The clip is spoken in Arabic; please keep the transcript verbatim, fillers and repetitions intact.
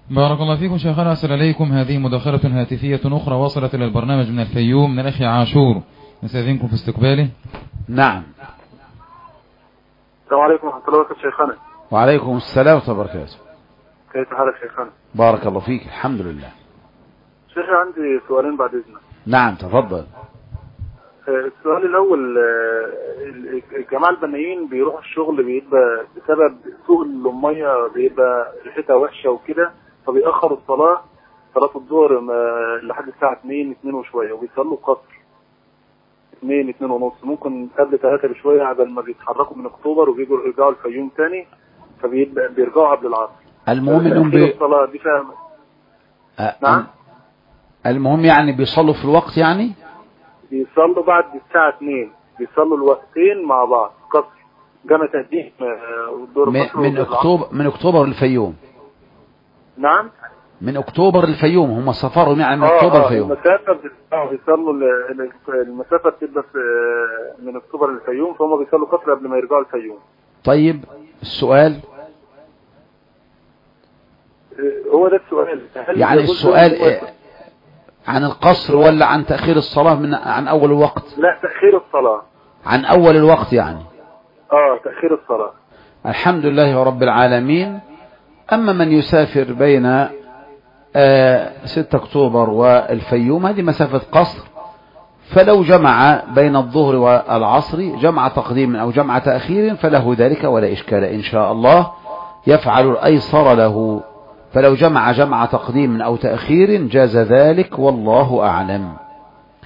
بارك الله فيكم شيخنا. أسأل عليكم، هذه مداخلة هاتفية أخرى وصلت إلى البرنامج من الفيوم من الأخ عاشور، نستأذنكم في استقباله. نعم. السلام عليكم ورحمة الله وبركاته شيخنا. وعليكم السلام ورحمة الله وبركاته. كيف حالك شيخنا؟ بارك الله فيك، الحمد لله. شيخ عندي سؤالين بعد إذنك. نعم تفضل. السؤال الأول، الجماعة البنائيين بيروحوا الشغل بيبقى بسبب سوء المية بيبقى ريحتها وحشة وكده، فبيأخروا الصلاة صلاة الظهر لحد الساعة اتنين اتنين وشوية، وبيصلوا قصر اتنين اتنين ونص، ممكن قبل ثلاثة بشوية قبل ما بيتحركوا من أكتوبر وبيجوا يرجعوا الفيوم تاني، فبيرجعوا قبل العصر. المهم انهم بي... الصلاة دي فاهم. أه نعم. المهم يعني بيصلوا في الوقت، يعني بيصلوا بعد الساعة اتنين، بيصلوا الوقتين مع بعض قصر جامع تهديد والدور من, من اكتوبر من اكتوبر الفيوم. نعم. من اكتوبر الفيوم، هم سافروا يعني من آه اكتوبر آه الفيوم. المسافة بيصلوا المسافة بتبقى من اكتوبر الفيوم، فهم بيصلوا قصر قبل ما يرجعوا الفيوم. طيب السؤال هو ده السؤال، يعني السؤال عن القصر ولا عن تأخير الصلاة من عن أول الوقت؟ لا تأخير الصلاة. عن أول الوقت يعني. اه تأخير الصلاة. الحمد لله رب العالمين. أما من يسافر بين آه ستة أكتوبر والفيوم، هذه مسافة قصر، فلو جمع بين الظهر والعصر جمع تقديم أو جمع تأخير فله ذلك ولا إشكال إن شاء الله، يفعل الأيسر له. فلو جمع جمع تقديم أو تأخير جاز ذلك والله أعلم.